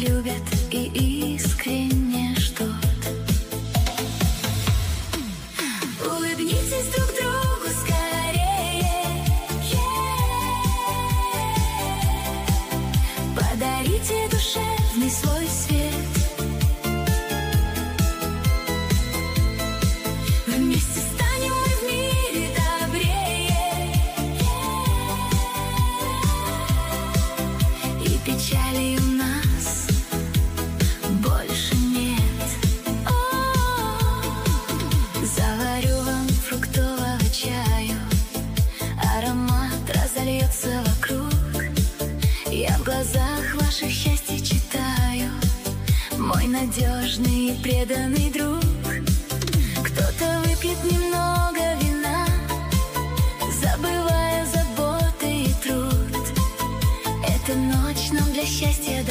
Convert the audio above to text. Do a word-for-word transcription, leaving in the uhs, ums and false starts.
любят и искренне ждут. Улыбнитесь друг другу скорее, подарите душевный свой свет. Вместе станем мы в мире добрее, и печали у нас больше нет. О, заварю вам фруктового чаю, аромат разольется вокруг. Я в глазах ваших счастье читаю, мой надежный и преданный друг. Кто-то выпьет немного вина, забывая заботы и труд. Эта ночь нам для счастья